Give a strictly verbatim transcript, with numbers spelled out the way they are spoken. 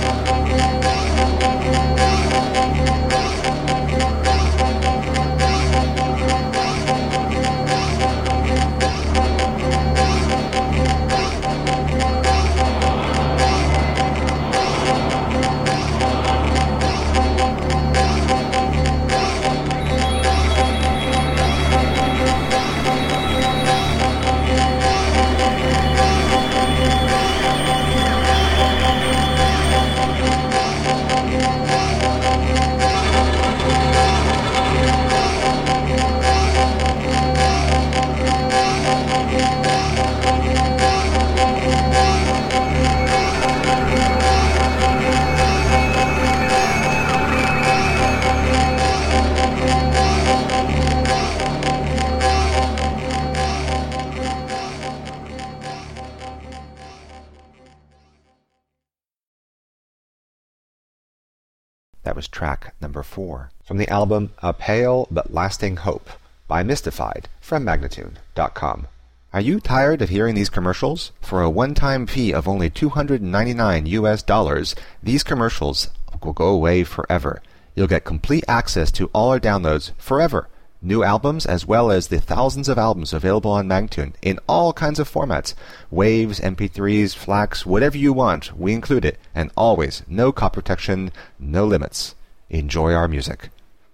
That was track number four from the album A Pale But Lasting Hope by Mystified from Magnatune dot com. Are you tired of hearing these commercials? For a one-time fee of only two hundred ninety-nine U S dollars, these commercials will go away forever. You'll get complete access to all our downloads forever. New albums as well as the thousands of albums available on Magnatune in all kinds of formats. Waves, M P threes, FLACs, whatever you want, we include it. And always, no copy protection, no limits. Enjoy our music.